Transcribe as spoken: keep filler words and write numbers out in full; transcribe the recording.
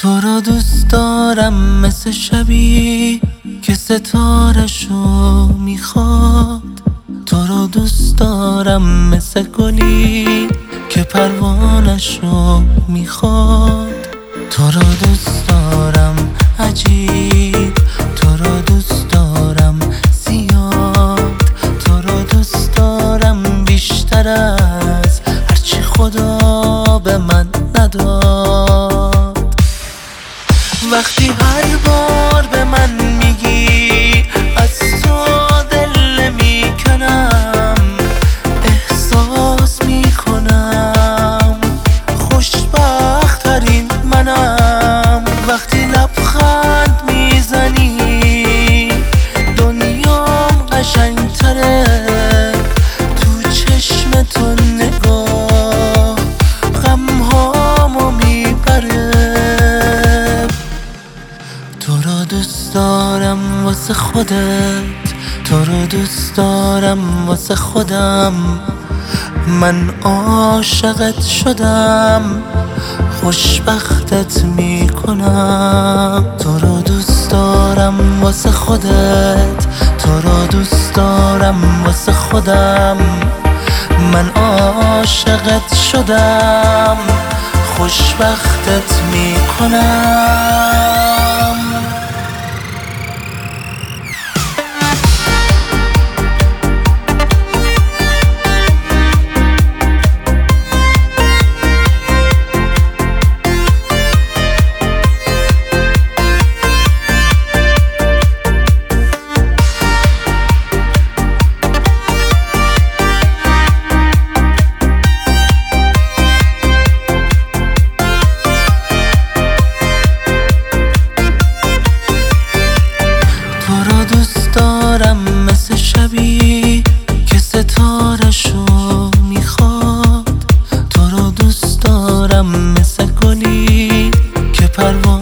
تو رو دوست دارم مثل شبی که ستارشو میخواد. تو رو دوست دارم مثل گلی که پروانشو میخواد. تو رو دوست دارم عجیب، تو رو دوست دارم زیاد، تو رو دوست دارم بیشتر از هرچی خدا به من نداد. وقتی هر بار به من میگی از تو دل میکنم، احساس میکنم خوشبخت ترین منم. وقتی لبخند میزنی دنیام قشنگ تره، تو چشم تو نگاه غم هامو میبره. تو رو دوست دارم واسه خودت، تو رو دوست دارم واسه خودم. من عاشقت شدم، خوشبختت میکنم. تو رو دوست دارم واسه خودت، تو رو دوست دارم واسه خودم. من عاشقت شدم، خوشبختت میکنم. دارم مثل شبی که ستارشو میخواد. تو رو دوست دارم مثل گلی که پروانه‌شو